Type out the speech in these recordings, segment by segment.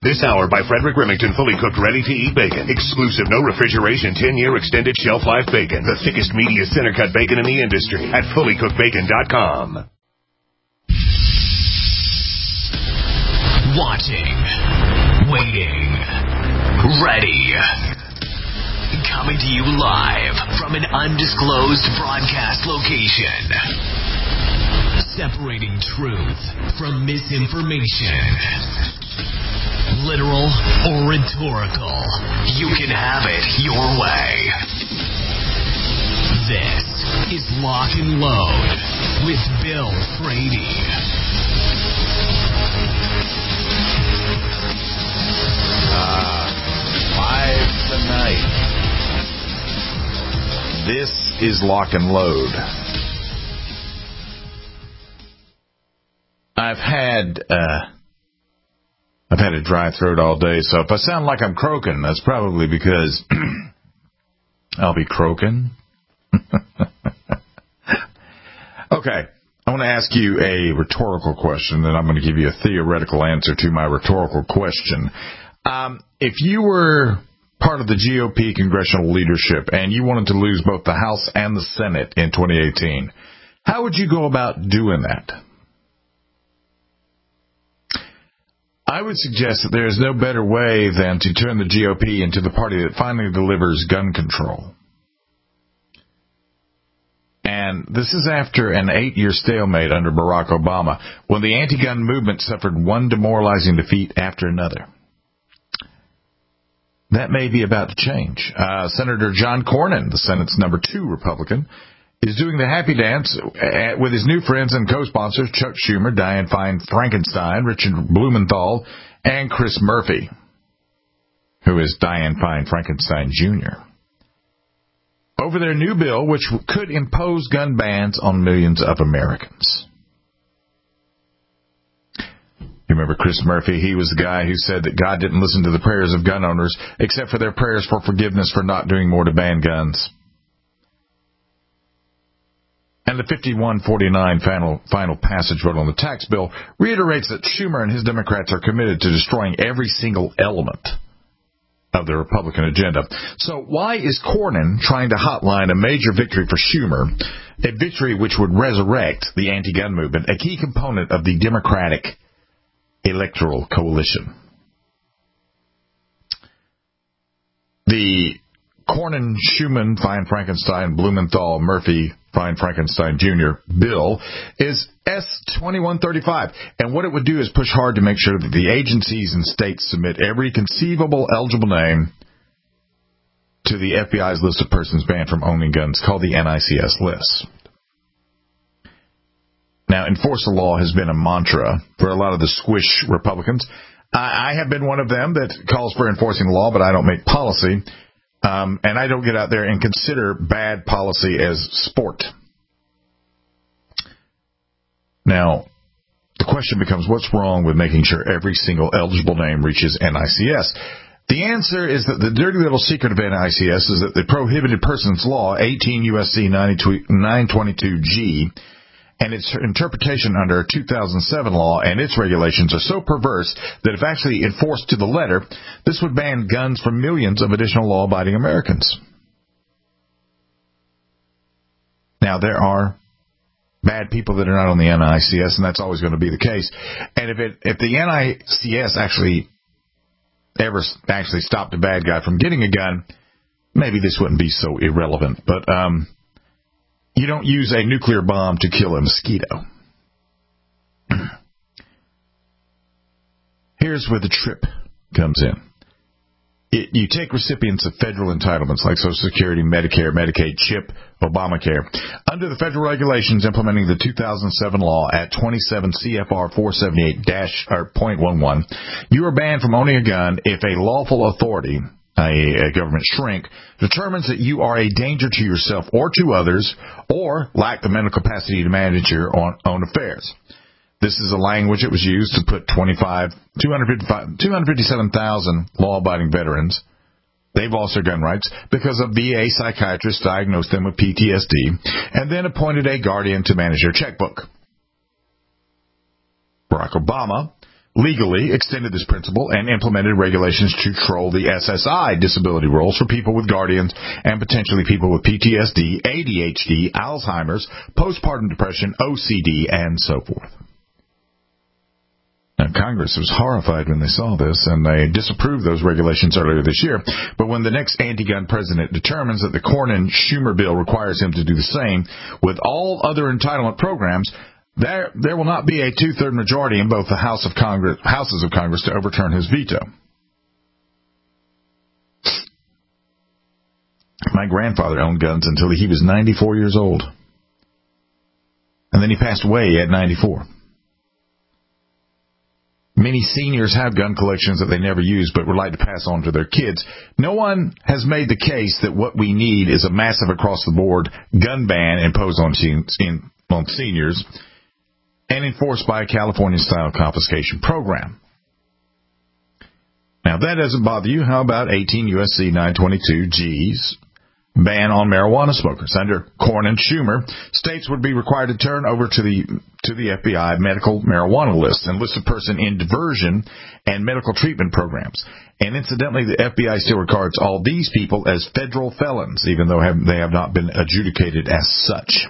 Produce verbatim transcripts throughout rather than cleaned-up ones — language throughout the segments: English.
This hour by Frederick Remington, fully cooked, ready-to-eat bacon. Exclusive, no refrigeration, ten-year extended shelf life bacon. The thickest, meatiest, center-cut bacon in the industry at fully cooked bacon dot com. Watching, waiting, ready. Coming to you live from an undisclosed broadcast location. Separating truth from misinformation. Literal or rhetorical, you can have it your way. This is Lock and Load with Bill Frady. Uh, live tonight. This is Lock and Load. I've had uh, I've had a dry throat all day, so if I sound like I'm croaking, that's probably because I'll be croaking. Okay, I want to ask you a rhetorical question, and I'm going to give you a theoretical answer to my rhetorical question. Um, if you were part of the G O P congressional leadership and you wanted to lose both the House and the Senate in twenty eighteen, how would you go about doing that? I would suggest that there is no better way than to turn the G O P into the party that finally delivers gun control. And this is after an eight-year stalemate under Barack Obama, when the anti-gun movement suffered one demoralizing defeat after another. That may be about to change. Uh, Senator John Cornyn, the Senate's number two Republican, is doing the happy dance with his new friends and co-sponsors Chuck Schumer, Dianne Feinstein Frankenstein, Richard Blumenthal, and Chris Murphy, who is Dianne Feinstein Frankenstein Junior, over their new bill, which could impose gun bans on millions of Americans. You remember Chris Murphy? He was the guy who said that God didn't listen to the prayers of gun owners, except for their prayers for forgiveness for not doing more to ban guns. And the fifty-one forty-nine final, final passage vote on the tax bill reiterates that Schumer and his Democrats are committed to destroying every single element of the Republican agenda. So why is Cornyn trying to hotline a major victory for Schumer, a victory which would resurrect the anti-gun movement, a key component of the Democratic electoral coalition? The Cornyn, Schumann, Fine Frankenstein, Blumenthal, Murphy, Fine Frankenstein Junior bill is S twenty-one thirty-five, and what it would do is push hard to make sure that the agencies and states submit every conceivable eligible name to the F B I's list of persons banned from owning guns, called the N I C S list. Now, enforce the law has been a mantra for a lot of the squish Republicans. I, I have been one of them that calls for enforcing the law, but I don't make policy. Um, and I don't get out there and consider bad policy as sport. Now, the question becomes, what's wrong with making sure every single eligible name reaches N I C S? The answer is that the dirty little secret of N I C S is that the Prohibited Persons Law, eighteen U S C nine twenty-two G, and its interpretation under a two thousand seven law and its regulations are so perverse that if actually enforced to the letter, this would ban guns from millions of additional law-abiding Americans. Now, there are bad people that are not on the N I C S, and that's always going to be the case. And if it if the N I C S actually ever actually stopped a bad guy from getting a gun, maybe this wouldn't be so irrelevant. But um you don't use a nuclear bomb to kill a mosquito. Here's where the trip comes in. It, you take recipients of federal entitlements like Social Security, Medicare, Medicaid, CHIP, Obamacare. Under the federal regulations implementing the two thousand seven law at twenty-seven C F R four seventy-eight point eleven, you are banned from owning a gun if a lawful authority, A, a government shrink, determines that you are a danger to yourself or to others, or lack the mental capacity to manage your own, own affairs. This is a language that was used to put twenty-five, two hundred fifty-seven thousand law-abiding veterans. They've lost their gun rights because a V A psychiatrist diagnosed them with P T S D and then appointed a guardian to manage their checkbook. Barack Obama legally extended this principle and implemented regulations to control the S S I disability roles for people with guardians and potentially people with P T S D, A D H D, Alzheimer's, postpartum depression, O C D, and so forth. Now, Congress was horrified when they saw this, and they disapproved those regulations earlier this year. But when the next anti-gun president determines that the Cornyn-Schumer bill requires him to do the same with all other entitlement programs, there there will not be a two-third majority in both the House of Congress, houses of Congress to overturn his veto. My grandfather owned guns until he was ninety-four years old. And then he passed away at ninety-four. Many seniors have gun collections that they never use but would like to pass on to their kids. No one has made the case that what we need is a massive across-the-board gun ban imposed on, in, on seniors and enforced by a California-style confiscation program. Now, if that doesn't bother you, how about eighteen U S C nine twenty-two G's ban on marijuana smokers? Under Cornyn-Schumer, states would be required to turn over to the to the F B I medical marijuana list and list a person in diversion and medical treatment programs. And incidentally, the F B I still regards all these people as federal felons, even though have, they have not been adjudicated as such.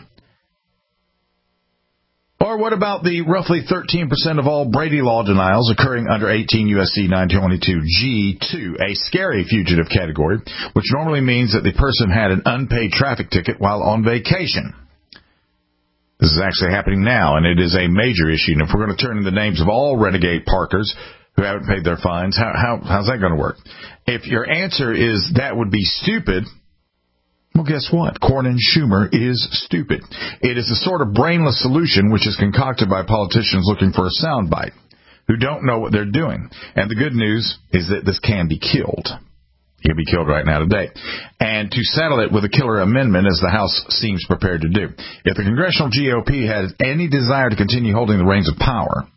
Or what about the roughly thirteen percent of all Brady Law denials occurring under eighteen U S C nine twenty-two G two, a scary fugitive category, which normally means that the person had an unpaid traffic ticket while on vacation. This is actually happening now, and it is a major issue. And if we're going to turn in the names of all renegade parkers who haven't paid their fines, how, how how's that going to work? If your answer is that would be stupid, well, guess what? Cornyn-Schumer is stupid. It is the sort of brainless solution which is concocted by politicians looking for a soundbite, who don't know what they're doing. And the good news is that this can be killed. He can be killed right now today. And to settle it with a killer amendment, as the House seems prepared to do. If the congressional G O P has any desire to continue holding the reins of power,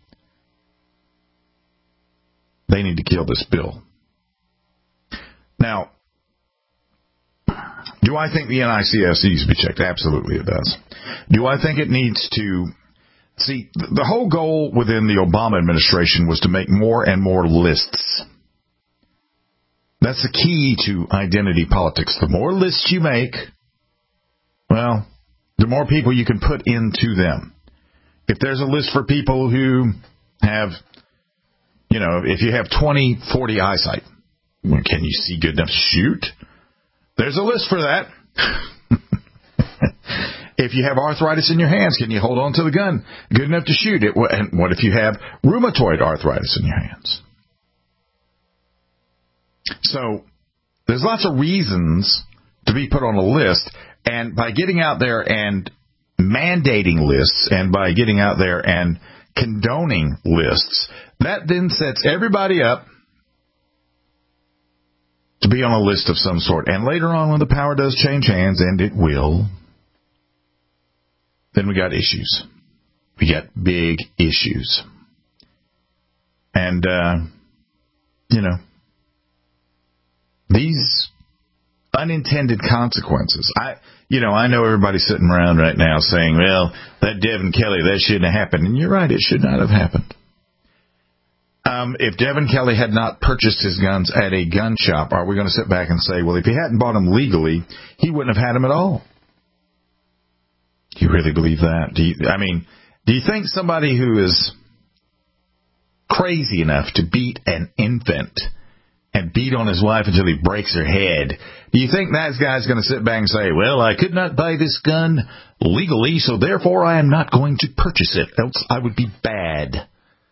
they need to kill this bill. Now, do I think the N I C S needs to be checked? Absolutely it does. Do I think it needs to... See, the whole goal within the Obama administration was to make more and more lists. That's the key to identity politics. The more lists you make, well, the more people you can put into them. If there's a list for people who have, you know, if you have twenty forty eyesight, well, can you see good enough to shoot? There's a list for that. If you have arthritis in your hands, can you hold on to the gun good enough to shoot it? And what if you have rheumatoid arthritis in your hands? So there's lots of reasons to be put on a list, and by getting out there and mandating lists and by getting out there and condoning lists, that then sets everybody up to be on a list of some sort. And later on, when the power does change hands, and it will, then we got issues. We got big issues. And, uh, you know, these unintended consequences. I, you know, I know everybody's sitting around right now saying, well, that Devin Kelly, that shouldn't have happened. And you're right, it should not have happened. Um, if Devin Kelly had not purchased his guns at a gun shop, are we going to sit back and say, well, if he hadn't bought them legally, he wouldn't have had them at all? Do you really believe that? Do you, I mean, do you think somebody who is crazy enough to beat an infant and beat on his wife until he breaks her head, do you think that guy's going to sit back and say, well, I could not buy this gun legally, so therefore I am not going to purchase it, else I would be bad?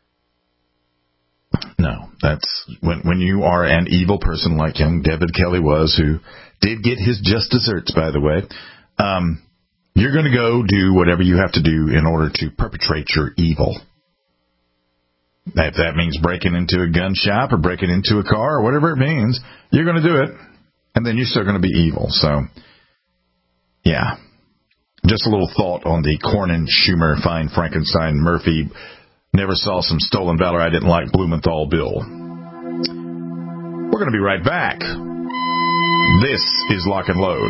No, that's when when you are an evil person like young Devin Kelly was, who did get his just desserts, by the way, um, you're going to go do whatever you have to do in order to perpetrate your evil. If that means breaking into a gun shop or breaking into a car or whatever it means, you're going to do it, and then you're still going to be evil. So, yeah, just a little thought on the Cornyn, Schumer, Fine, Frankenstein, Murphy, never saw some stolen valor I didn't like Blumenthal bill. We're going to be right back. This is Lock and Load.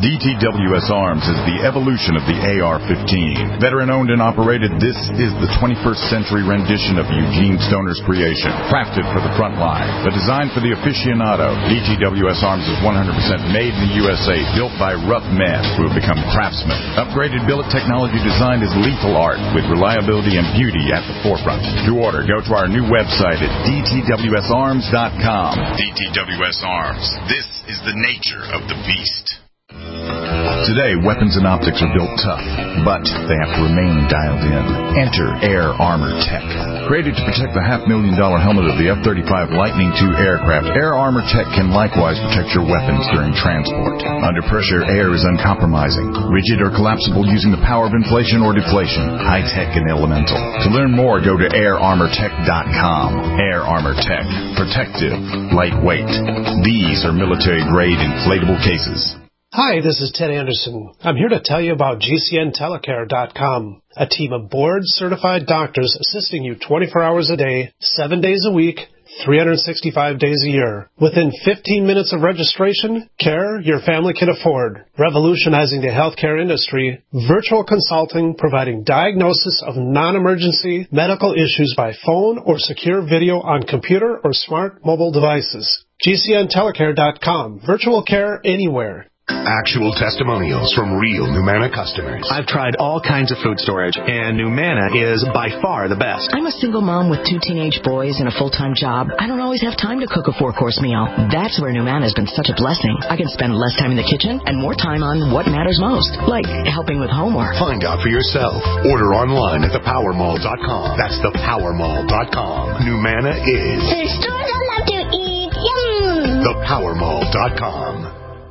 D T W S Arms is the evolution of the A R fifteen. Veteran-owned and operated, this is the twenty-first century rendition of Eugene Stoner's creation. Crafted for the front line, but designed for the aficionado, D T W S Arms is one hundred percent made in the U S A, built by rough men who have become craftsmen. Upgraded billet technology designed as lethal art, with reliability and beauty at the forefront. To order, go to our new website at D T W S arms dot com. D T W S Arms. This is the nature of the beast. Today, weapons and optics are built tough, but they have to remain dialed in. Enter Air Armor Tech. Created to protect the half-million dollar helmet of the F thirty-five Lightning two aircraft, Air Armor Tech can likewise protect your weapons during transport. Under pressure, air is uncompromising, rigid or collapsible using the power of inflation or deflation, high-tech and elemental. To learn more, go to air armor tech dot com. Air Armor Tech. Protective, lightweight. These are military-grade inflatable cases. Hi, this is Ted Anderson. I'm here to tell you about G C N telecare dot com, a team of board-certified doctors assisting you twenty-four hours a day, seven days a week, three hundred sixty-five days a year. Within fifteen minutes of registration, care your family can afford. Revolutionizing the healthcare industry, virtual consulting providing diagnosis of non-emergency medical issues by phone or secure video on computer or smart mobile devices. G C N telecare dot com. Virtual care anywhere. Actual testimonials from real Numana customers. I've tried all kinds of food storage, and Numana is by far the best. I'm a single mom with two teenage boys and a full-time job. I don't always have time to cook a four-course meal. That's where Numana has been such a blessing. I can spend less time in the kitchen and more time on what matters most, like helping with homework. Find out for yourself. Order online at the power mall dot com. That's the power mall dot com. Numana is... There's stores I love to eat. Yum! the power mall dot com.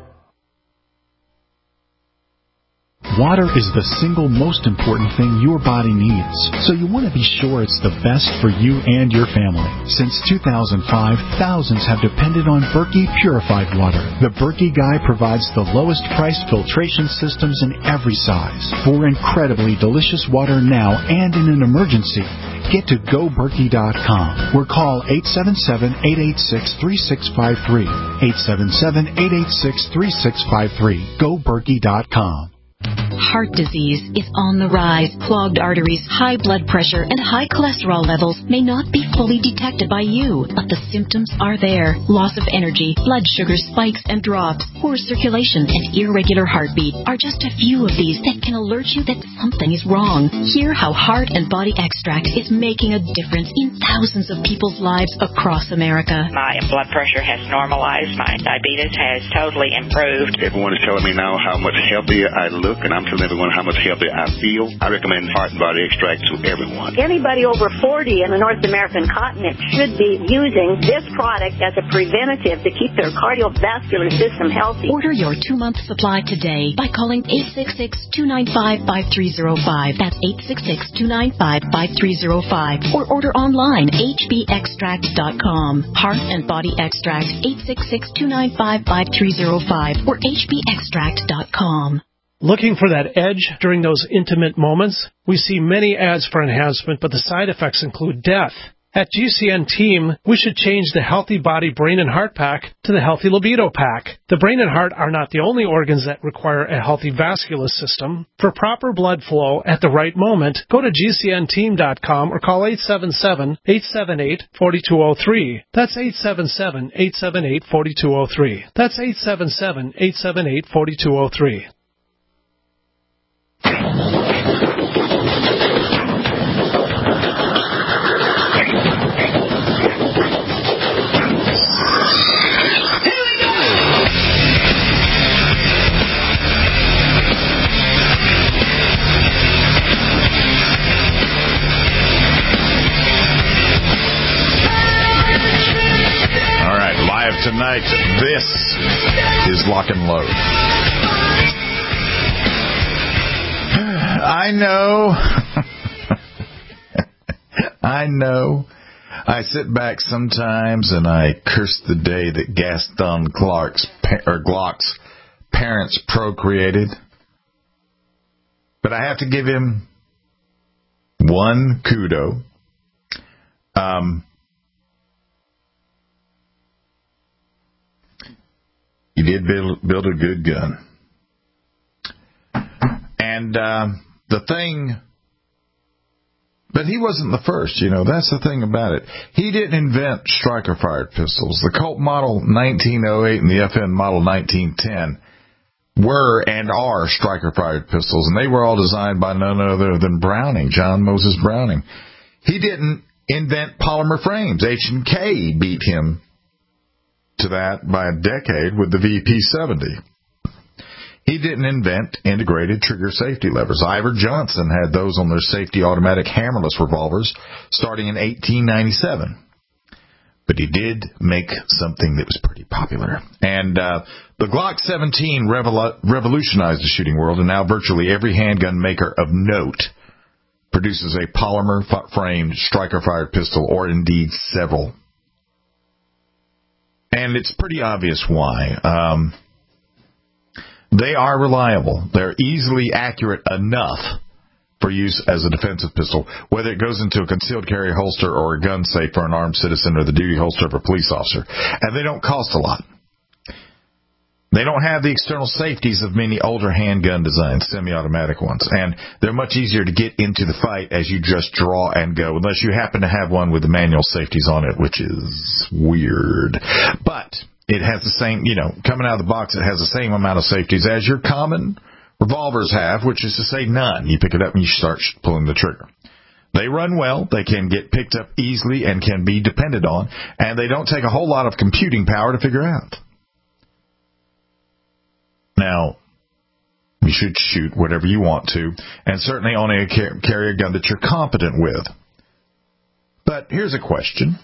Water is the single most important thing your body needs, so you want to be sure it's the best for you and your family. Since two thousand five, thousands have depended on Berkey purified water. The Berkey Guy provides the lowest priced filtration systems in every size. For incredibly delicious water now and in an emergency, get to go berkey dot com or call eight seven seven, eight eight six, three six five three. eight seven seven, eight eight six, three six five three. go berkey dot com. Heart disease is on the rise. Clogged arteries, high blood pressure, and high cholesterol levels may not be fully detected by you, but the symptoms are there. Loss of energy, blood sugar spikes and drops, poor circulation, and irregular heartbeat are just a few of these that can alert you that something is wrong. Hear how Heart and Body Extract is making a difference in thousands of people's lives across America. My blood pressure has normalized. My diabetes has totally improved. Everyone is telling me now how much healthier I look, and I'm telling everyone how much healthier I feel. I recommend Heart and Body Extract to everyone. Anybody over forty in the North American continent should be using this product as a preventative to keep their cardiovascular system healthy. Order your two-month supply today by calling eight six six, two nine five, five three zero five. That's eight six six, two nine five, five three zero five. Or order online, h b extract dot com. Heart and Body Extract, eight six six, two nine five, five three zero five or h b extract dot com. Looking for that edge during those intimate moments? We see many ads for enhancement, but the side effects include death. At G C N Team, we should change the Healthy Body Brain and Heart Pack to the Healthy Libido Pack. The brain and heart are not the only organs that require a healthy vascular system. For proper blood flow at the right moment, go to G C N team dot com or call eight seven seven, eight seven eight, four two zero three. That's eight seven seven, eight seven eight, four two zero three. That's eight seven seven, eight seven eight, four two zero three. Tonight, this is Lock and Load. I know. I know. I sit back sometimes and I curse the day that Gaston Clark's or Glock's parents procreated. But I have to give him one kudo. Um... He did build, build a good gun. And uh, the thing, but he wasn't the first, you know, that's the thing about it. He didn't invent striker-fired pistols. The Colt Model nineteen oh eight and the F N Model nineteen ten were and are striker-fired pistols, and they were all designed by none other than Browning, John Moses Browning. He didn't invent polymer frames. H and K beat him to that by a decade with the V P seventy. He didn't invent integrated trigger safety levers. Iver Johnson had those on their safety automatic hammerless revolvers starting in eighteen ninety-seven. But he did make something that was pretty popular. And uh, the Glock seventeen revol- revolutionized the shooting world, and now virtually every handgun maker of note produces a polymer-framed striker-fired pistol, or indeed several. And it's pretty obvious why. Um, they are reliable. They're easily accurate enough for use as a defensive pistol, whether it goes into a concealed carry holster or a gun safe for an armed citizen or the duty holster of a police officer. And they don't cost a lot. They don't have the external safeties of many older handgun designs, semi-automatic ones, and they're much easier to get into the fight as you just draw and go, unless you happen to have one with the manual safeties on it, which is weird. But it has the same, you know, coming out of the box, it has the same amount of safeties as your common revolvers have, which is to say none. You pick it up and you start pulling the trigger. They run well, they can get picked up easily and can be depended on, and they don't take a whole lot of computing power to figure out. Now, you should shoot whatever you want to, and certainly only carry a gun that you're competent with. But here's a question.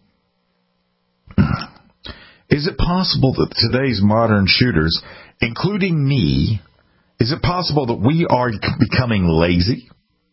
Is it possible that today's modern shooters, including me, is it possible that we are becoming lazy?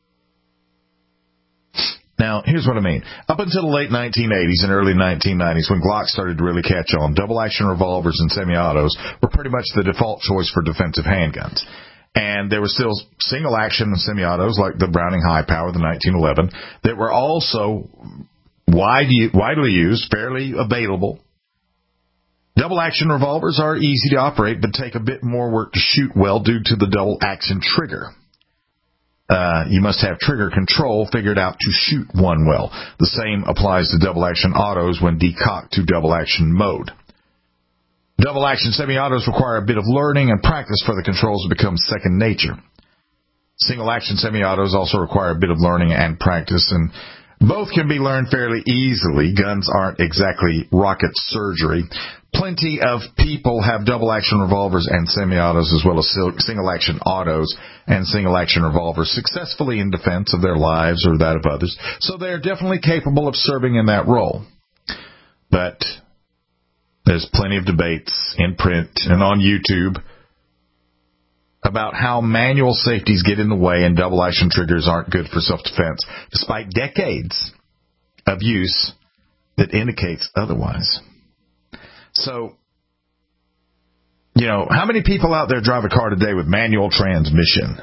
Now, here's what I mean. Up until the late nineteen eighties and early nineteen nineties, when Glock started to really catch on, double-action revolvers and semi-autos were pretty much the default choice for defensive handguns. And there were still single-action semi-autos like the Browning High Power, the nineteen eleven, that were also wide, widely used, fairly available. Double-action revolvers are easy to operate, but take a bit more work to shoot well due to the double-action trigger. Uh, you must have trigger control figured out to shoot one well. The same applies to double-action autos when decocked to double-action mode. Double-action semi-autos require a bit of learning and practice for the controls to become second nature. Single-action semi-autos also require a bit of learning and practice, and both can be learned fairly easily. Guns aren't exactly rocket surgery. Plenty of people have double-action revolvers and semi-autos as well as single-action autos and single-action revolvers successfully in defense of their lives or that of others. So they're definitely capable of serving in that role. But there's plenty of debates in print and on YouTube about how manual safeties get in the way and double-action triggers aren't good for self-defense, despite decades of use that indicates otherwise. So, you know, how many people out there drive a car today with manual transmission?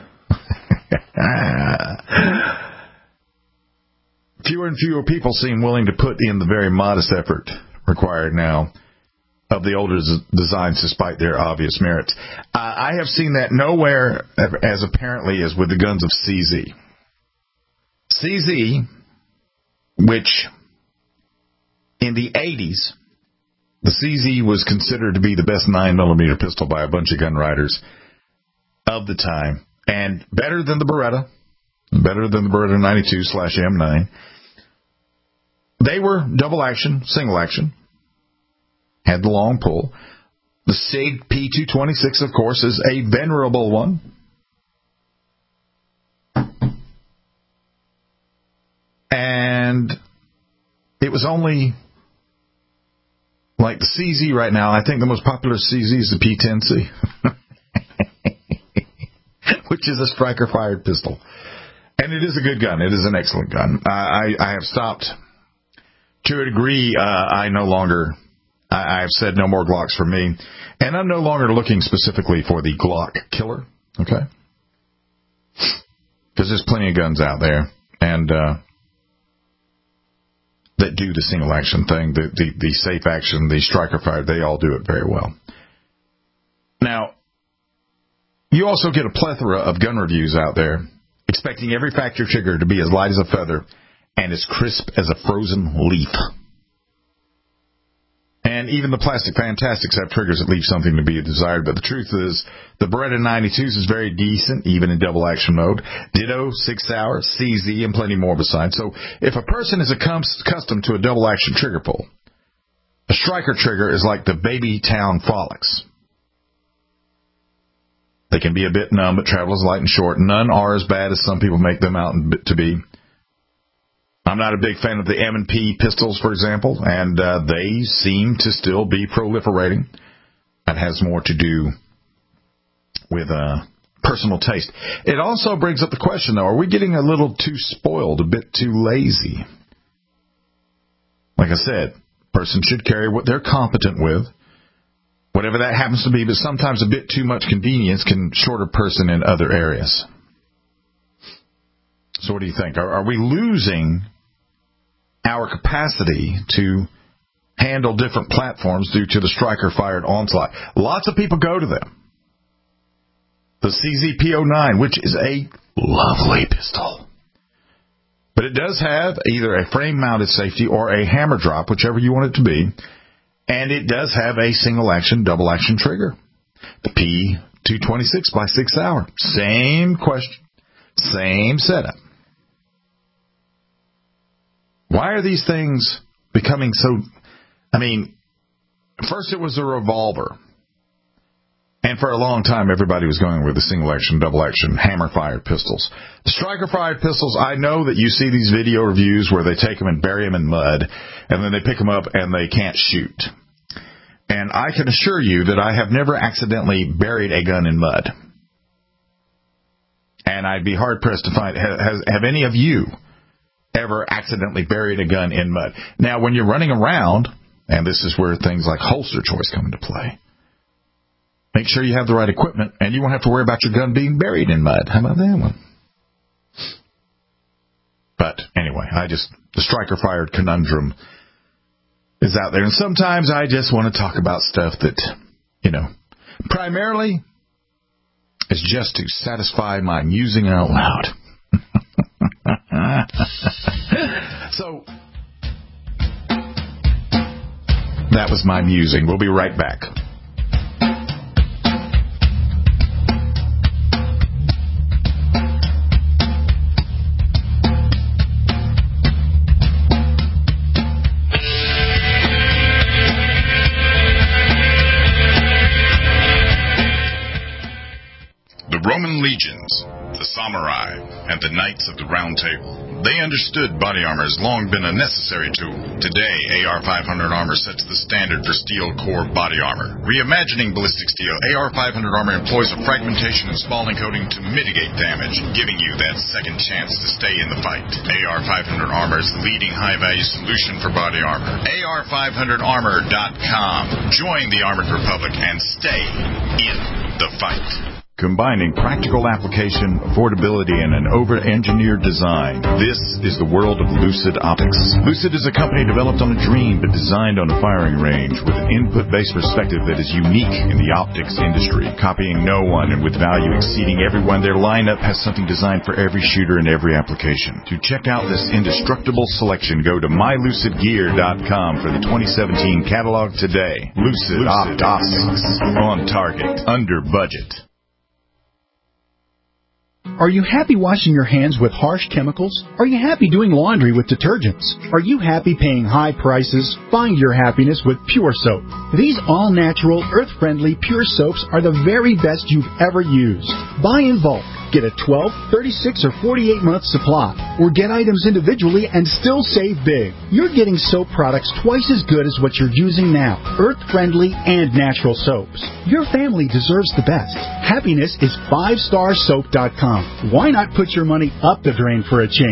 Fewer and fewer people seem willing to put in the very modest effort required now of the older designs, despite their obvious merits. Uh, I have seen that nowhere as apparently as with the guns of C Z. C Z, which in the eighties, the C Z was considered to be the best nine millimeter pistol by a bunch of gun writers of the time, and better than the Beretta, better than the Beretta ninety-two slash M nine. They were double action, single action, had the long pull. The SIG P two twenty-six, of course, is a venerable one. And it was only like the C Z right now. I think the most popular C Z is the P ten C, which is a striker-fired pistol. And it is a good gun. It is an excellent gun. I, I, I have stopped. To a degree, uh, I no longer... I have said no more Glocks for me, and I'm no longer looking specifically for the Glock killer, okay? Because there's plenty of guns out there, and uh, that do the single action thing, the, the, the safe action, the striker fire, they all do it very well. Now, You also get a plethora of gun reviews out there, expecting every factory trigger to be as light as a feather and as crisp as a frozen leaf. And even the Plastic Fantastics have triggers that leave something to be desired. But the truth is, the Beretta ninety-twos is very decent, even in double action mode. Ditto, six hour, C Z, and plenty more besides. So if a person is accustomed to a double action trigger pull, a striker trigger is like the Baby Town Frolics. They can be a bit numb, but travel is light and short. None are as bad as some people make them out to be. I'm not a big fan of the M and P pistols, for example, and uh, they seem to still be proliferating. That has more to do with uh, personal taste. It also brings up the question, though, are we getting a little too spoiled, a bit too lazy? Like I said, person should carry what they're competent with, whatever that happens to be, but sometimes a bit too much convenience can short a person in other areas. So what do you think? Are, are we losing our capacity to handle different platforms due to the striker-fired onslaught? Lots of people go to them. The C Z P oh nine, which is a lovely pistol. But it does have either a frame-mounted safety or a hammer drop, whichever you want it to be. And it does have a single-action, double-action trigger. The P two twenty-six by six hour. Same question. Same setup. Why are these things becoming so... I mean, first it was a revolver. And for a long time, everybody was going with the single-action, double-action, hammer-fired pistols. The striker-fired pistols, I know that you see these video reviews where they take them and bury them in mud, and then they pick them up and they can't shoot. And I can assure you that I have never accidentally buried a gun in mud. And I'd be hard-pressed to find... Has, have any of you ever accidentally buried a gun in mud? Now, when you're running around, and this is where things like holster choice come into play, make sure you have the right equipment, and you won't have to worry about your gun being buried in mud. How about that one? But anyway, I just, the striker-fired conundrum is out there. And sometimes I just want to talk about stuff that, you know, primarily is just to satisfy my musing out loud. So, that was my musing. We'll be right back. Roman legions, the samurai, and the knights of the Round Table. They understood body armor has long been a necessary tool. Today, A R five hundred armor sets the standard for steel core body armor. Reimagining ballistic steel, A R five hundred armor employs a fragmentation and spalling coating to mitigate damage, giving you that second chance to stay in the fight. A R five hundred armor is the leading high-value solution for body armor. A R five hundred armor dot com. Join the Armored Republic and stay in the fight. Combining practical application, affordability, and an over-engineered design. This is the world of Lucid Optics. Lucid is a company developed on a dream but designed on a firing range with an input-based perspective that is unique in the optics industry, copying no one and with value exceeding everyone. Their lineup has something designed for every shooter and every application. To check out this indestructible selection, go to my lucid gear dot com for the twenty seventeen catalog today. Lucid, Lucid Optics. On target. Under budget. Are you happy washing your hands with harsh chemicals? Are you happy doing laundry with detergents? Are you happy paying high prices? Find your happiness with Pure Soap. These all-natural, earth-friendly Pure Soaps are the very best you've ever used. Buy in bulk. Get a twelve, thirty-six, or forty-eight month supply. Or get items individually and still save big. You're getting soap products twice as good as what you're using now. Earth-friendly and natural soaps. Your family deserves the best. Happiness is five star soap dot com. Why not put your money up the drain for a change?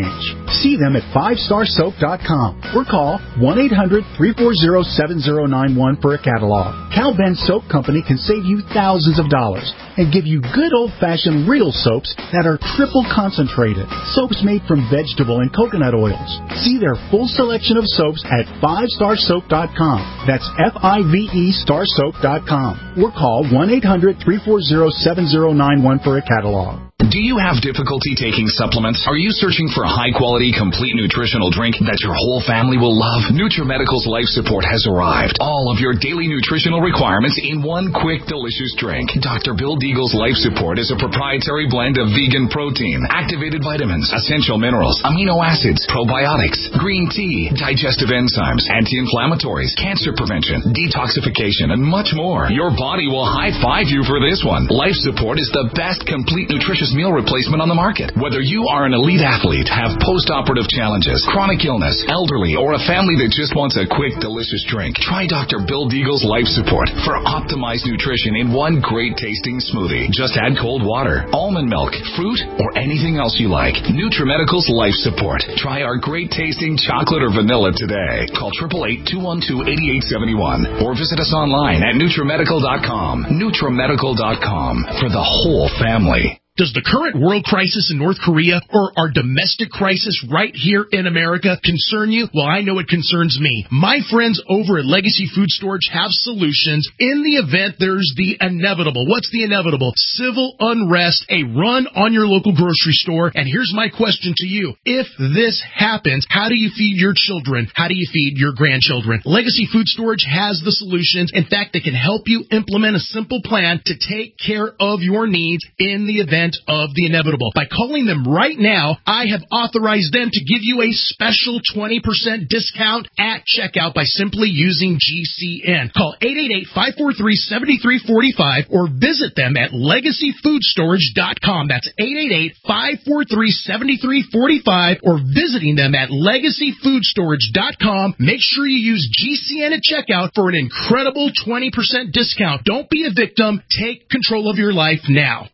See them at five star soap dot com or call one eight hundred, three four zero, seven zero nine one for a catalog. Cal Ben Soap Company can save you thousands of dollars and give you good old-fashioned real soaps that are triple concentrated. Soaps made from vegetable and coconut oils. See their full selection of soaps at five star soap dot com. That's F I V E star soap dot com. Or call one eight hundred, three four zero, seven zero nine one for a catalog. Do you have difficulty taking supplements? Are you searching for a high-quality, complete nutritional drink that your whole family will love? NutriMedical's Life Support has arrived. All of your daily nutritional requirements in one quick, delicious drink. Doctor Bill Deagle's Life Support is a proprietary blend of vegan protein, activated vitamins, essential minerals, amino acids, probiotics, green tea, digestive enzymes, anti-inflammatories, cancer prevention, detoxification, and much more. Your body will high-five you for this one. Life Support is the best complete nutritious meal replacement on the market. Whether you are an elite athlete, have post-operative challenges, chronic illness, elderly, or a family that just wants a quick, delicious drink, try Doctor Bill Deagle's Life Support for optimized nutrition in one great-tasting smoothie. Just add cold water, almond milk, fruit, or anything else you like. NutriMedical's Life Support. Try our great-tasting chocolate or vanilla today. Call eight eight eight, two one two, eight eight seven one or visit us online at NutriMedical dot com. NutriMedical dot com for the whole family. Does the current world crisis in North Korea or our domestic crisis right here in America concern you? Well, I know it concerns me. My friends over at Legacy Food Storage have solutions in the event there's the inevitable. What's the inevitable? Civil unrest, a run on your local grocery store. And here's my question to you. If this happens, how do you feed your children? How do you feed your grandchildren? Legacy Food Storage has the solutions. In fact, they can help you implement a simple plan to take care of your needs in the event of the inevitable. By calling them right now, I have authorized them to give you a special twenty percent discount at checkout by simply using G C N. Call eight eight eight, five four three, seven three four five or visit them at legacy food storage dot com. That's eight eight eight, five four three, seven three four five or visiting them at legacy food storage dot com. Make sure you use G C N at checkout for an incredible twenty percent discount. Don't be a victim. Take control of your life now.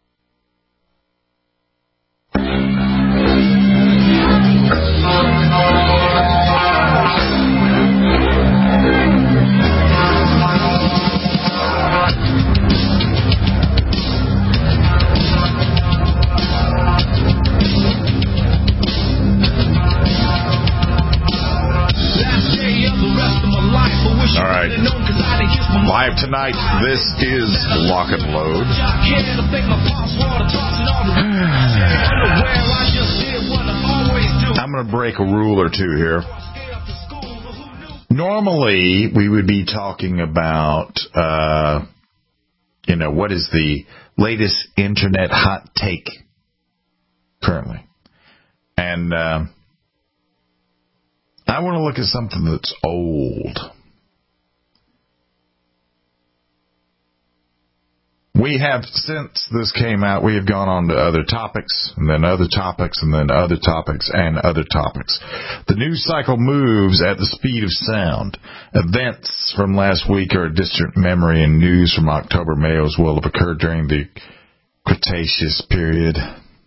All right. Live tonight, this is Lock and Load. I'm going to break a rule or two here. Normally, we would be talking about, uh, you know, what is the latest internet hot take currently. And uh, I want to look at something that's old. We have, since this came out, we have gone on to other topics, and then other topics, and then other topics, and other topics. The news cycle moves at the speed of sound. Events from last week are a distant memory, and news from October may as well have occurred during the Cretaceous period.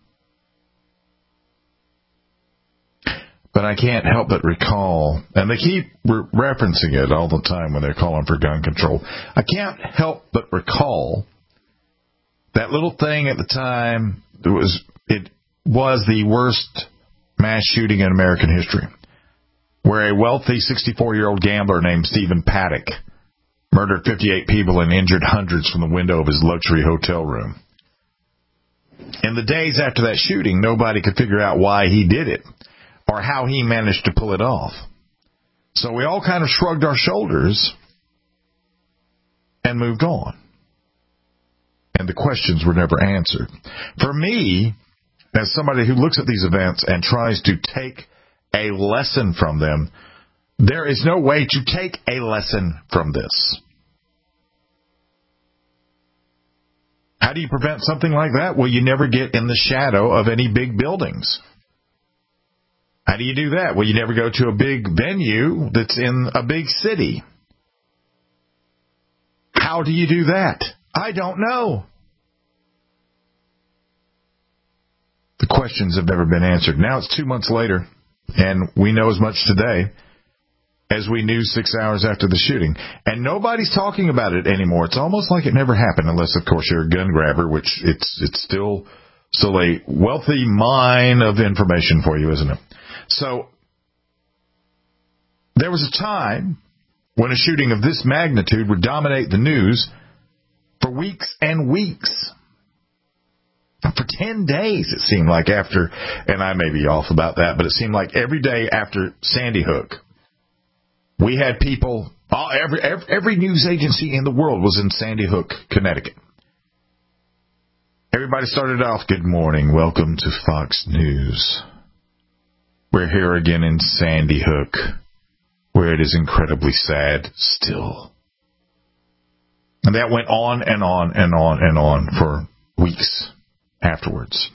But I can't help but recall, and they keep re- referencing it all the time when they're calling for gun control. I can't help but recall that little thing at the time. It was it was the worst mass shooting in American history, where a wealthy sixty-four-year-old gambler named Stephen Paddock murdered fifty-eight people and injured hundreds from the window of his luxury hotel room. In the days after that shooting, nobody could figure out why he did it or how he managed to pull it off. So we all kind of shrugged our shoulders and moved on. And the questions were never answered. For me, as somebody who looks at these events and tries to take a lesson from them, there is no way to take a lesson from this. How do you prevent something like that? Well, you never get in the shadow of any big buildings. How do you do that? Well, you never go to a big venue that's in a big city. How do you do that? I don't know. The questions have never been answered. Now it's two months later, and we know as much today as we knew six hours after the shooting. And nobody's talking about it anymore. It's almost like it never happened, unless, of course, you're a gun grabber, which it's it's still, still a wealthy mine of information for you, isn't it? So there was a time when a shooting of this magnitude would dominate the news for weeks and weeks. For ten days, it seemed like after, and I may be off about that, but it seemed like every day after Sandy Hook, we had people, all, every, every every news agency in the world was in Sandy Hook, Connecticut. Everybody started off, good morning, welcome to Fox News. We're here again in Sandy Hook, where it is incredibly sad still. And that went on and on and on and on for weeks afterwards.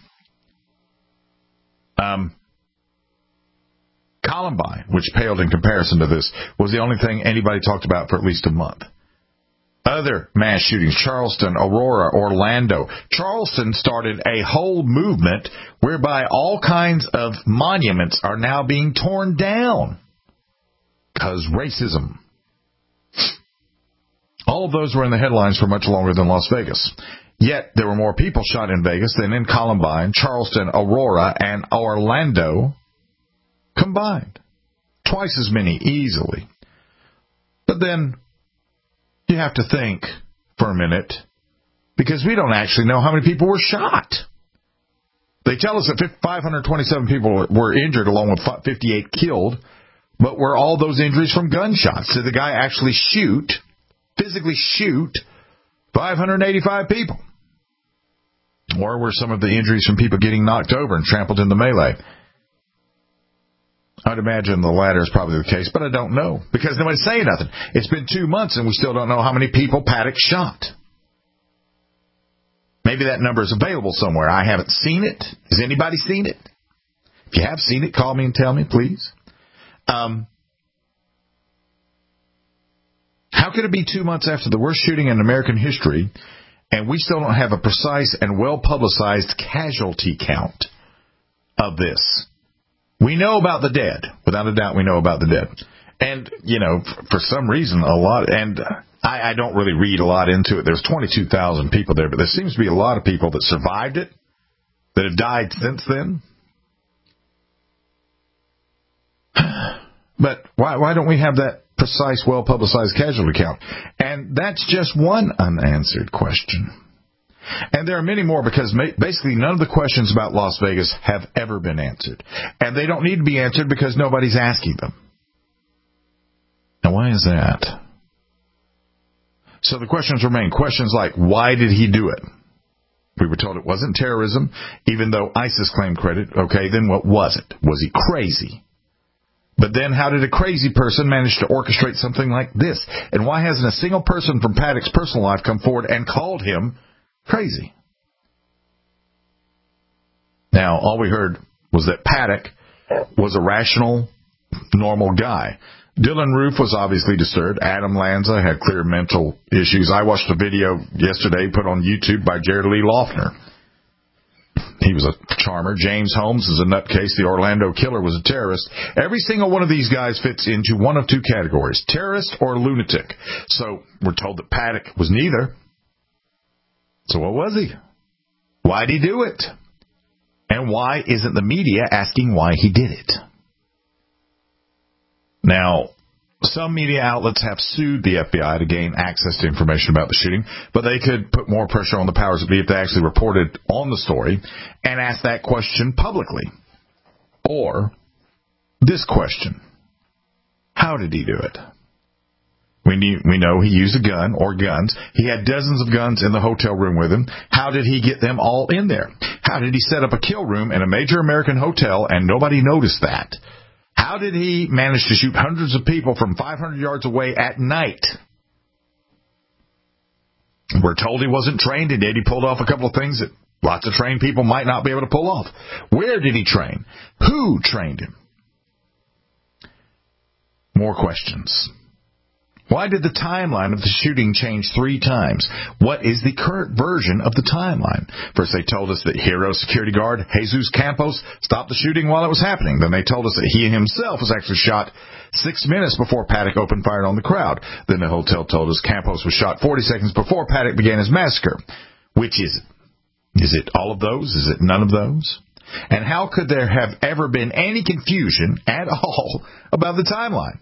Um, Columbine, which paled in comparison to this, was the only thing anybody talked about for at least a month. Other mass shootings, Charleston, Aurora, Orlando. Charleston started a whole movement whereby all kinds of monuments are now being torn down because racism. All of those were in the headlines for much longer than Las Vegas. Yet there were more people shot in Vegas than in Columbine, Charleston, Aurora, and Orlando combined. Twice as many easily. But then you have to think for a minute, because we don't actually know how many people were shot. They tell us that five hundred twenty-seven people were injured along with fifty-eight killed, but were all those injuries from gunshots? Did the guy actually shoot, physically shoot, five hundred eighty-five people? Or were some of the injuries from people getting knocked over and trampled in the melee? I'd imagine the latter is probably the case, but I don't know, because nobody's saying nothing. It's been two months and we still don't know how many people Paddock shot. Maybe that number is available somewhere. I haven't seen it. Has anybody seen it? If you have seen it, call me and tell me, please. Um, how could it be two months after the worst shooting in American history and we still don't have a precise and well-publicized casualty count of this? We know about the dead. Without a doubt, we know about the dead. And, you know, for some reason, a lot, and I, I don't really read a lot into it. There's twenty-two thousand people there, but there seems to be a lot of people that survived it, that have died since then. But why, why don't we have that precise, well-publicized casualty count? And that's just one unanswered question. And there are many more, because basically none of the questions about Las Vegas have ever been answered. And they don't need to be answered because nobody's asking them. Now, why is that? So the questions remain. Questions like, why did he do it? We were told it wasn't terrorism, even though ISIS claimed credit. Okay, then what was it? Was he crazy? But then how did a crazy person manage to orchestrate something like this? And why hasn't a single person from Paddock's personal life come forward and called him crazy? Now, all we heard was that Paddock was a rational, normal guy. Dylan Roof was obviously disturbed. Adam Lanza had clear mental issues. I watched a video yesterday put on YouTube by Jared Lee Loughner. He was a charmer. James Holmes is a nutcase. The Orlando killer was a terrorist. Every single one of these guys fits into one of two categories, terrorist or lunatic. So we're told that Paddock was neither. So what was he? Why'd he do it? And why isn't the media asking why he did it? Now, some media outlets have sued the F B I to gain access to information about the shooting, but they could put more pressure on the powers that be if they actually reported on the story and ask that question publicly. Or this question: how did he do it? We knew, we know he used a gun or guns. He had dozens of guns in the hotel room with him. How did he get them all in there? How did he set up a kill room in a major American hotel and nobody noticed that? How did he manage to shoot hundreds of people from five hundred yards away at night? We're told he wasn't trained, and yet he pulled off a couple of things that lots of trained people might not be able to pull off. Where did he train? Who trained him? More questions. Why did the timeline of the shooting change three times? What is the current version of the timeline? First, they told us that hero security guard Jesus Campos stopped the shooting while it was happening. Then they told us that he himself was actually shot six minutes before Paddock opened fire on the crowd. Then the hotel told us Campos was shot forty seconds before Paddock began his massacre. Which is it? Is it all of those? Is it none of those? And how could there have ever been any confusion at all about the timeline?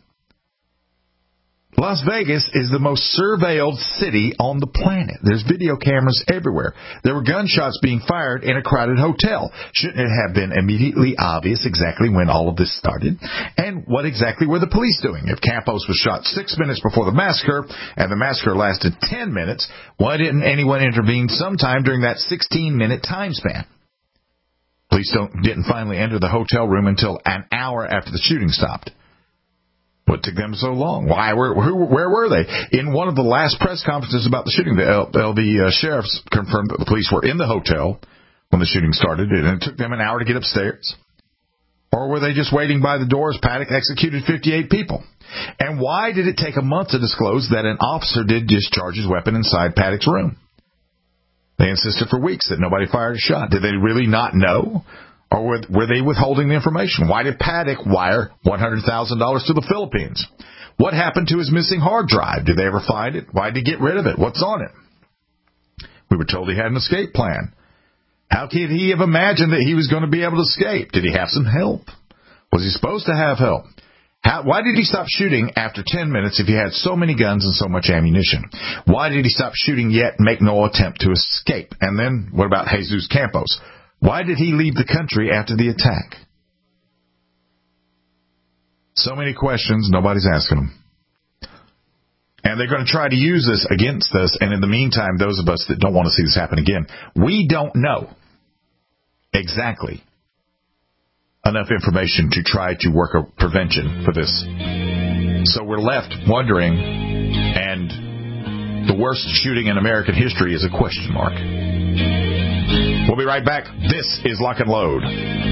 Las Vegas is the most surveilled city on the planet. There's video cameras everywhere. There were gunshots being fired in a crowded hotel. Shouldn't it have been immediately obvious exactly when all of this started? And what exactly were the police doing? If Campos was shot six minutes before the massacre, and the massacre lasted ten minutes, why didn't anyone intervene sometime during that sixteen-minute time span? Police don't, didn't finally enter the hotel room until an hour after the shooting stopped. What took them so long? Why? Where, who, where were they? In one of the last press conferences about the shooting, the L V uh, sheriffs confirmed that the police were in the hotel when the shooting started, and it took them an hour to get upstairs. Or were they just waiting by the door as Paddock executed fifty-eight people? And why did it take a month to disclose that an officer did discharge his weapon inside Paddock's room? They insisted for weeks that nobody fired a shot. Did they really not know? Or were, were they withholding the information? Why did Paddock wire one hundred thousand dollars to the Philippines? What happened to his missing hard drive? Did they ever find it? Why did he get rid of it? What's on it? We were told he had an escape plan. How could he have imagined that he was going to be able to escape? Did he have some help? Was he supposed to have help? How, why did he stop shooting after ten minutes if he had so many guns and so much ammunition? Why did he stop shooting yet and make no attempt to escape? And then, what about Jesus Campos? Why did he leave the country after the attack? So many questions, nobody's asking them. And they're going to try to use this against us, and in the meantime, those of us that don't want to see this happen again, we don't know exactly enough information to try to work a prevention for this. So we're left wondering, and the worst shooting in American history is a question mark. We'll be right back. This is Lock and Load.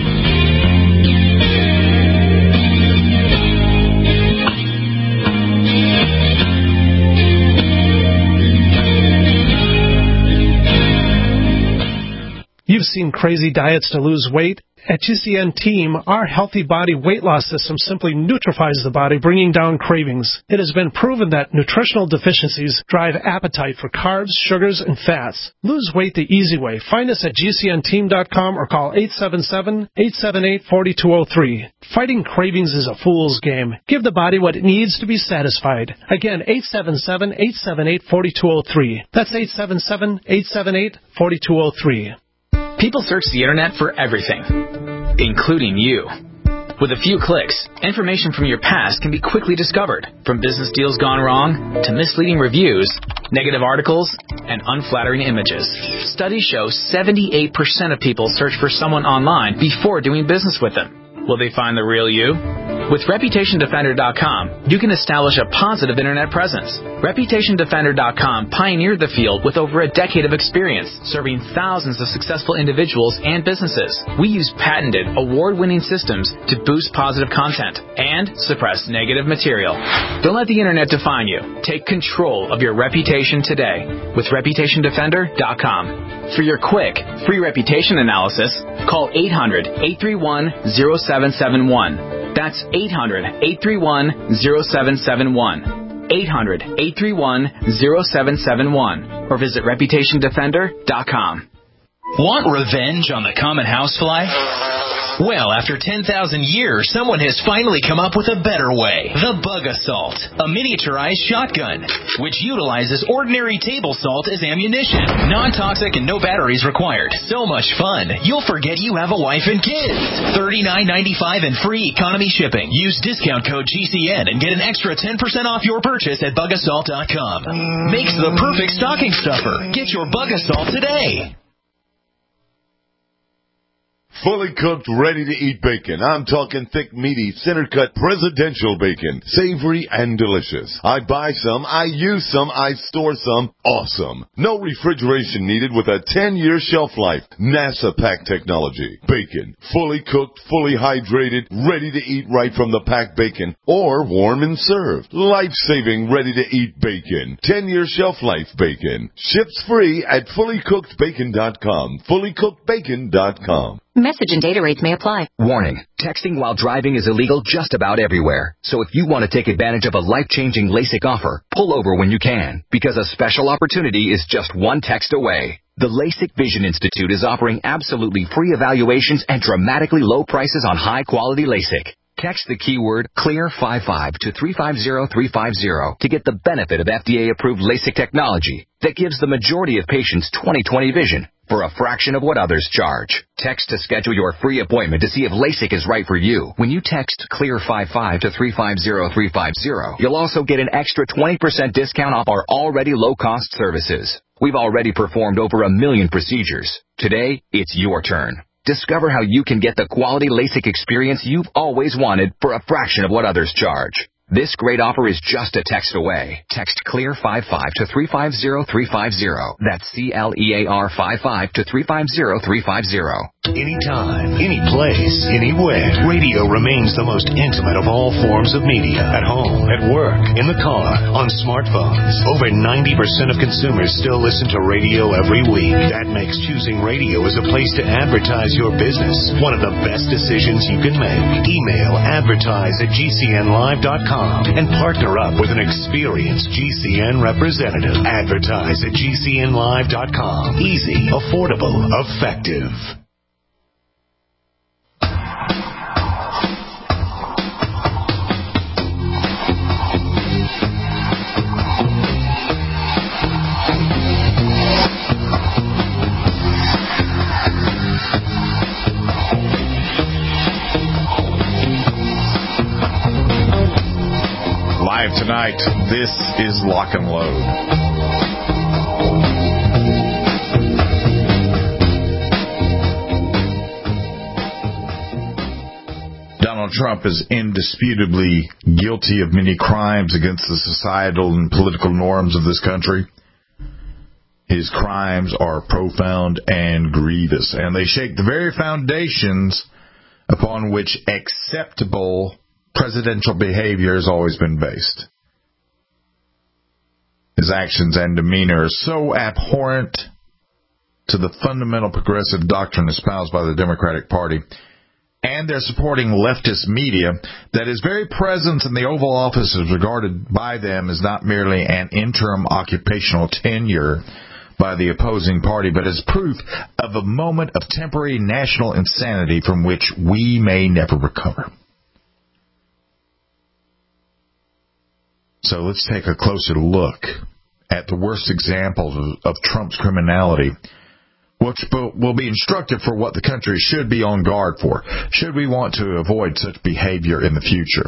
You've seen crazy diets to lose weight. At G C N Team, our Healthy Body Weight Loss System simply neutralizes the body, bringing down cravings. It has been proven that nutritional deficiencies drive appetite for carbs, sugars, and fats. Lose weight the easy way. Find us at G C N team dot com or call eight seven seven, eight seven eight, four two zero three. Fighting cravings is a fool's game. Give the body what it needs to be satisfied. Again, eight seven seven, eight seven eight, four two zero three. That's eight seven seven, eight seven eight, four two zero three. People search the internet for everything, including you. With a few clicks, information from your past can be quickly discovered, from business deals gone wrong to misleading reviews, negative articles, and unflattering images. Studies show seventy-eight percent of people search for someone online before doing business with them. Will they find the real you? With Reputation Defender dot com, you can establish a positive internet presence. Reputation Defender dot com pioneered the field with over a decade of experience, serving thousands of successful individuals and businesses. We use patented, award-winning systems to boost positive content and suppress negative material. Don't let the internet define you. Take control of your reputation today with Reputation Defender dot com. For your quick, free reputation analysis, call eight hundred, eight three one, zero seven seven one. That's eight hundred, eight three one, zero seven seven one. eight hundred, eight three one, zero seven seven one. Or visit Reputation Defender dot com. Want revenge on the common housefly? Well, after ten thousand years, someone has finally come up with a better way. The Bug Assault, a miniaturized shotgun, which utilizes ordinary table salt as ammunition. Non-toxic and no batteries required. So much fun, you'll forget you have a wife and kids. thirty-nine ninety-five and free economy shipping. Use discount code G C N and get an extra ten percent off your purchase at bug assault dot com. Makes the perfect stocking stuffer. Get your Bug Assault today. fully cooked, ready-to-eat bacon. I'm talking thick, meaty, center-cut presidential bacon. Savory and delicious. I buy some, I use some, I store some. Awesome. No refrigeration needed with a ten-year shelf life. NASA pack technology. Bacon. Fully cooked, fully hydrated, ready to eat right from the packed bacon. Or warm and served. Life-saving, ready-to-eat bacon. ten-year shelf life bacon. Ships free at fully cooked bacon dot com. fully cooked bacon dot com. Message and data rates may apply. Warning, texting while driving is illegal just about everywhere. So if you want to take advantage of a life-changing LASIK offer, pull over when you can, because a special opportunity is just one text away. The LASIK Vision Institute is offering absolutely free evaluations and dramatically low prices on high-quality LASIK. Text the keyword CLEAR fifty-five to three five zero three five zero to get the benefit of F D A-approved LASIK technology that gives the majority of patients twenty twenty vision for a fraction of what others charge. Text to schedule your free appointment to see if LASIK is right for you. When you text CLEAR fifty-five to three five zero three five zero, you'll also get an extra twenty percent discount off our already low-cost services. We've already performed over a million procedures. Today, it's your turn. Discover how you can get the quality LASIK experience you've always wanted for a fraction of what others charge. This great offer is just a text away. Text CLEAR fifty-five to three five zero three five zero. That's C L E A R fifty-five to three five zero three five zero. Anytime, any place, anywhere, radio remains the most intimate of all forms of media. At home, at work, in the car, on smartphones. Over ninety percent of consumers still listen to radio every week. That makes choosing radio as a place to advertise your business one of the best decisions you can make. Email advertise at G C N live dot com and partner up with an experienced G C N representative. Advertise at G C N live dot com. Easy, affordable, effective. Live tonight, this is Lock and Load. Donald Trump is indisputably guilty of many crimes against the societal and political norms of this country. His crimes are profound and grievous, and they shake the very foundations upon which acceptable presidential behavior has always been based. His actions and demeanor are so abhorrent to the fundamental progressive doctrine espoused by the Democratic Party and their supporting leftist media that his very presence in the Oval Office is regarded by them as not merely an interim occupational tenure by the opposing party, but as proof of a moment of temporary national insanity from which we may never recover. So let's take a closer look at the worst examples of, of Trump's criminality, which will be instructive for what the country should be on guard for, should we want to avoid such behavior in the future.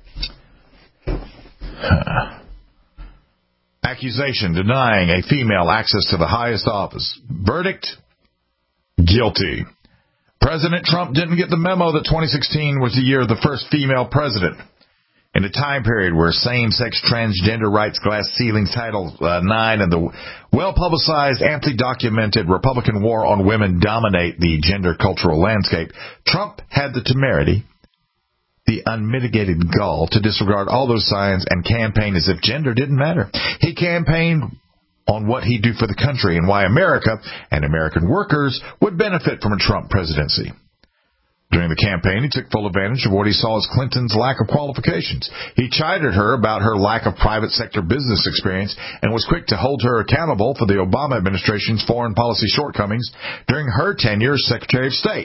Accusation denying a female access to the highest office. Verdict, guilty. President Trump didn't get the memo that twenty sixteen was the year of the first female president. In a time period where same-sex transgender rights glass ceiling Title uh, nine and the well-publicized, amply documented Republican war on women dominate the gender cultural landscape, Trump had the temerity, the unmitigated gall, to disregard all those signs and campaign as if gender didn't matter. He campaigned on what he'd do for the country and why America and American workers would benefit from a Trump presidency. During the campaign, he took full advantage of what he saw as Clinton's lack of qualifications. He chided her about her lack of private sector business experience and was quick to hold her accountable for the Obama administration's foreign policy shortcomings during her tenure as Secretary of State.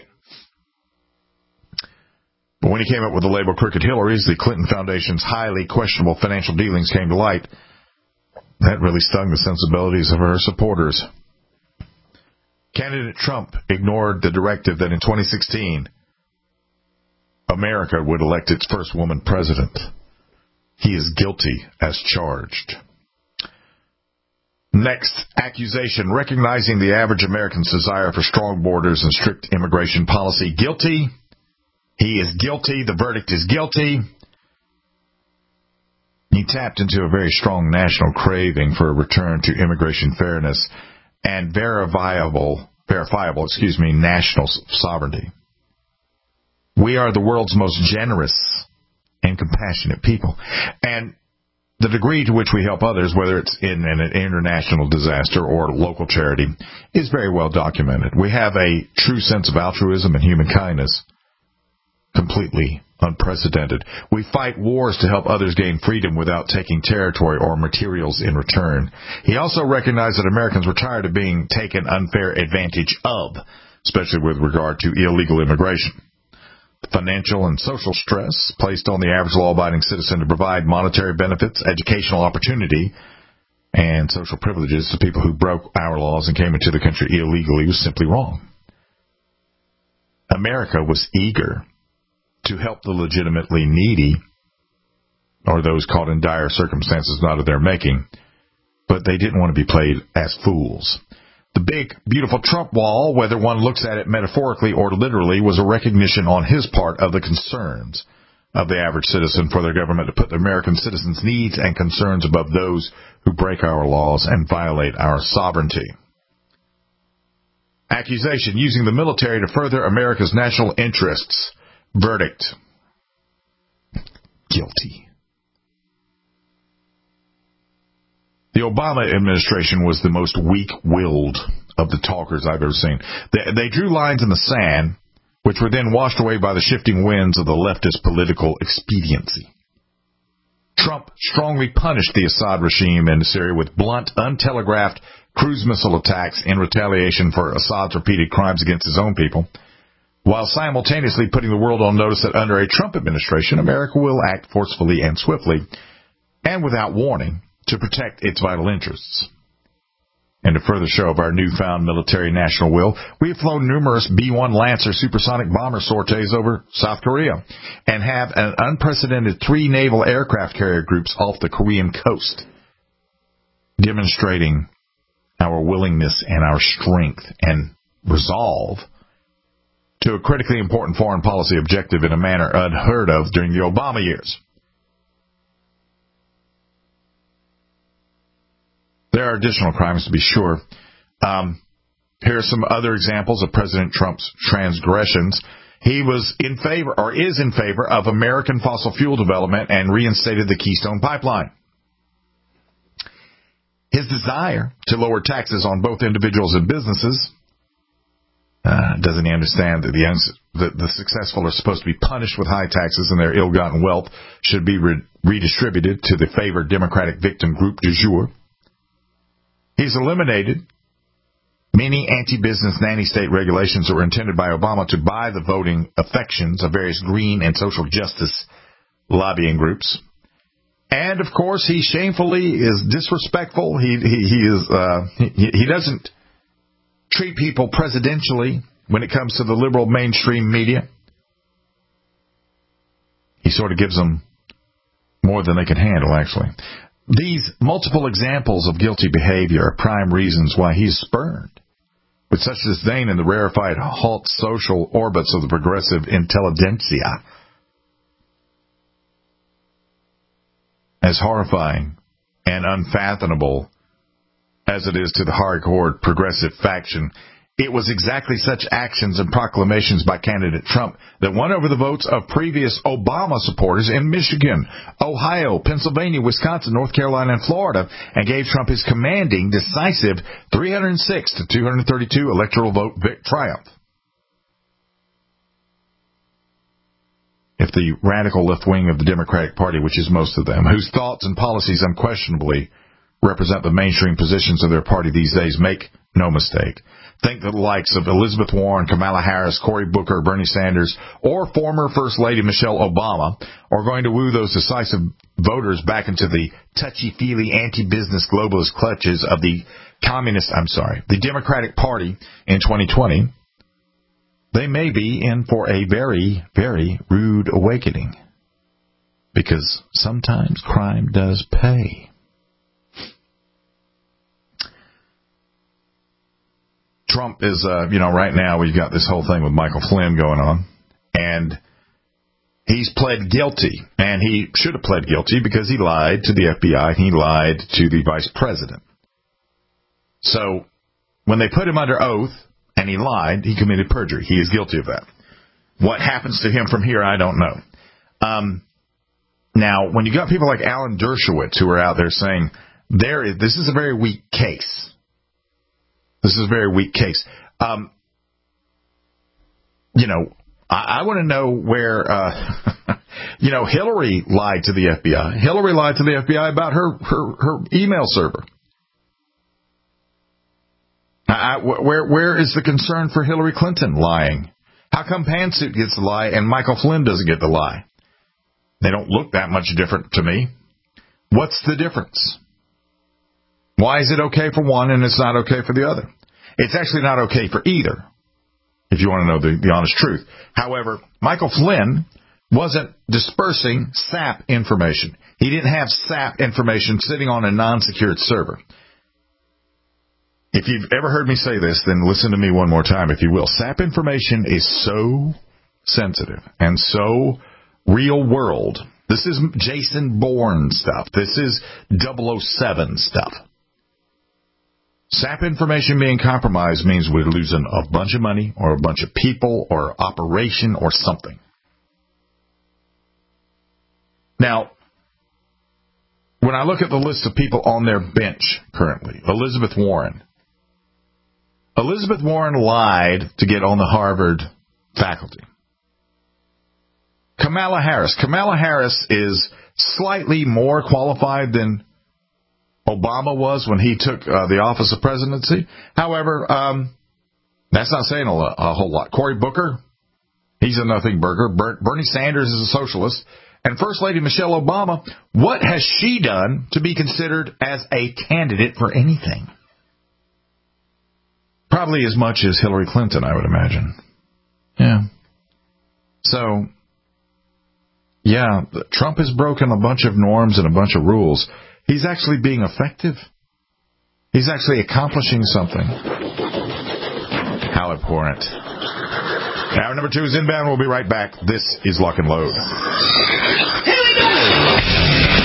But when he came up with the label Crooked Hillary's, the Clinton Foundation's highly questionable financial dealings came to light. That really stung the sensibilities of her supporters. Candidate Trump ignored the directive that in twenty sixteen, America would elect its first woman president. He is guilty as charged. Next accusation, recognizing the average American's desire for strong borders and strict immigration policy. Guilty. He is guilty. The verdict is guilty. He tapped into a very strong national craving for a return to immigration fairness and verifiable, verifiable, excuse me, national sovereignty. We are the world's most generous and compassionate people. And the degree to which we help others, whether it's in an international disaster or local charity, is very well documented. We have a true sense of altruism and human kindness, completely unprecedented. We fight wars to help others gain freedom without taking territory or materials in return. He also recognized that Americans were tired of being taken unfair advantage of, especially with regard to illegal immigration. Financial and social stress placed on the average law-abiding citizen to provide monetary benefits, educational opportunity, and social privileges to people who broke our laws and came into the country illegally was simply wrong. America was eager to help the legitimately needy, or those caught in dire circumstances not of their making, but they didn't want to be played as fools. The big, beautiful Trump wall, whether one looks at it metaphorically or literally, was a recognition on his part of the concerns of the average citizen for their government to put the American citizens' needs and concerns above those who break our laws and violate our sovereignty. Accusation, using the military to further America's national interests. Verdict, guilty. The Obama administration was the most weak-willed of the talkers I've ever seen. They, they drew lines in the sand, which were then washed away by the shifting winds of the leftist political expediency. Trump strongly punished the Assad regime in Syria with blunt, untelegraphed cruise missile attacks in retaliation for Assad's repeated crimes against his own people, while simultaneously putting the world on notice that under a Trump administration, America will act forcefully and swiftly, and without warning, to protect its vital interests. And to further show of our newfound military national will, we have flown numerous B one Lancer supersonic bomber sorties over South Korea and have an unprecedented three naval aircraft carrier groups off the Korean coast, demonstrating our willingness and our strength and resolve to a critically important foreign policy objective in a manner unheard of during the Obama years. There are additional crimes, to be sure. Um, here are some other examples of President Trump's transgressions. He was in favor, or is in favor, of American fossil fuel development and reinstated the Keystone Pipeline. His desire to lower taxes on both individuals and businesses. Uh, doesn't he understand that the, uns- the, the successful are supposed to be punished with high taxes and their ill-gotten wealth should be re- redistributed to the favored Democratic victim group du jour? He's eliminated many anti-business nanny-state regulations that were intended by Obama to buy the voting affections of various green and social justice lobbying groups. And, of course, he shamefully is disrespectful. He he, he is uh, he, he doesn't treat people presidentially when it comes to the liberal mainstream media. He sort of gives them more than they can handle, actually. These multiple examples of guilty behavior are prime reasons why he's spurned with such disdain in the rarefied halt social orbits of the progressive intelligentsia. As horrifying and unfathomable as it is to the hardcore progressive faction, it was exactly such actions and proclamations by candidate Trump that won over the votes of previous Obama supporters in Michigan, Ohio, Pennsylvania, Wisconsin, North Carolina, and Florida, and gave Trump his commanding, decisive three hundred six to two hundred thirty-two electoral vote triumph. If the radical left wing of the Democratic Party, which is most of them, whose thoughts and policies unquestionably represent the mainstream positions of their party these days, make no mistake, think that the likes of Elizabeth Warren, Kamala Harris, Cory Booker, Bernie Sanders, or former First Lady Michelle Obama are going to woo those decisive voters back into the touchy-feely anti-business globalist clutches of the communist, I'm sorry, the Democratic Party in twenty twenty, they may be in for a very, very rude awakening. Because sometimes crime does pay. Trump is, uh, you know, right now we've got this whole thing with Michael Flynn going on, and he's pled guilty, and he should have pled guilty because he lied to the F B I, and he lied to the vice president. So when they put him under oath and he lied, he committed perjury. He is guilty of that. What happens to him from here, I don't know. Um, now, when you got people like Alan Dershowitz who are out there saying, there is, this is a very weak case. This is a very weak case. Um, you know, I, I want to know where, uh, you know, Hillary lied to the F B I. Hillary lied to the F B I about her, her, her email server. I, where, where is the concern for Hillary Clinton lying? How come Pantsuit gets to lie and Michael Flynn doesn't get to lie? They don't look that much different to me. What's the difference? Why is it okay for one and it's not okay for the other? It's actually not okay for either, if you want to know the, the honest truth. However, Michael Flynn wasn't dispersing S A P information. He didn't have S A P information sitting on a non-secured server. If you've ever heard me say this, then listen to me one more time, if you will. S A P information is so sensitive and so real world. This is Jason Bourne stuff. This is double oh seven stuff. S A P information being compromised means we're losing a bunch of money or a bunch of people or operation or something. Now, when I look at the list of people on their bench currently, Elizabeth Warren. Elizabeth Warren lied to get on the Harvard faculty. Kamala Harris. Kamala Harris is slightly more qualified than Obama was when he took uh, the office of presidency. However, um, that's not saying a, lo- a whole lot. Cory Booker, he's a nothing burger. Ber- Bernie Sanders is a socialist. And First Lady Michelle Obama, what has she done to be considered as a candidate for anything? Probably as much as Hillary Clinton, I would imagine. Yeah. So, yeah, Trump has broken a bunch of norms and a bunch of rules. He's actually being effective. He's actually accomplishing something. How abhorrent. Hour number two is inbound. We'll be right back. This is Lock and Load. Here we go!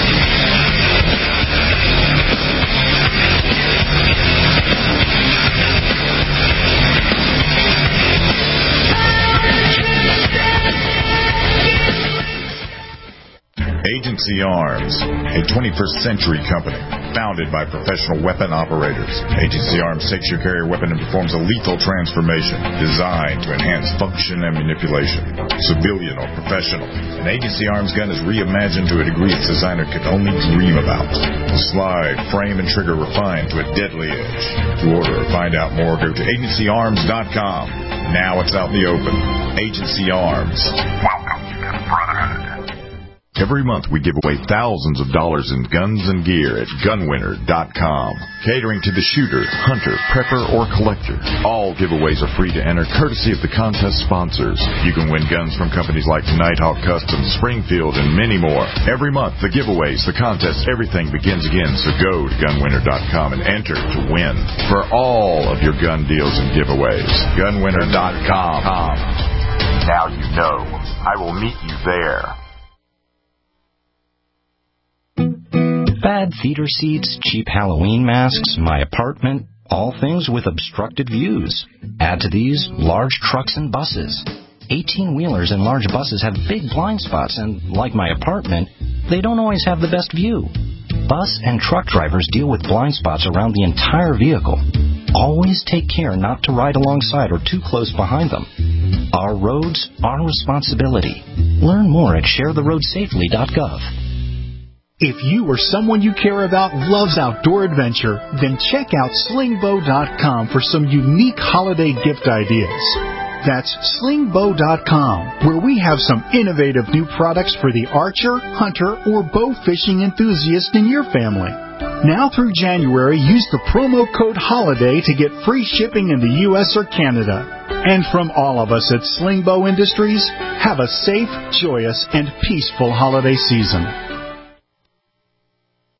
Agency Arms, a twenty-first century company founded by professional weapon operators. Agency Arms takes your carrier weapon and performs a lethal transformation designed to enhance function and manipulation. Civilian or professional, an Agency Arms gun is reimagined to a degree its designer could only dream about. Slide, frame, and trigger refined to a deadly edge. To order or find out more, go to agency arms dot com. Now it's out in the open. Agency Arms. Welcome to the Brotherhood. Every month we give away thousands of dollars in guns and gear at gun winner dot com. Catering to the shooter, hunter, prepper, or collector. All giveaways are free to enter, courtesy of the contest sponsors. You can win guns from companies like Nighthawk Customs, Springfield, and many more. Every month, the giveaways, the contests, everything begins again. So go to gun winner dot com and enter to win for all of your gun deals and giveaways. gun winner dot com. Now you know. I will meet you there. Bad theater seats, cheap Halloween masks, my apartment, all things with obstructed views. Add to these, large trucks and buses. eighteen-wheelers and large buses have big blind spots, and like my apartment, they don't always have the best view. Bus and truck drivers deal with blind spots around the entire vehicle. Always take care not to ride alongside or too close behind them. Our roads, our responsibility. Learn more at share the road safely dot gov. If you or someone you care about loves outdoor adventure, then check out sling bow dot com for some unique holiday gift ideas. That's sling bow dot com, where we have some innovative new products for the archer, hunter, or bow fishing enthusiast in your family. Now through January, use the promo code HOLIDAY to get free shipping in the U S or Canada. And from all of us at Sling Bow Industries, have a safe, joyous, and peaceful holiday season.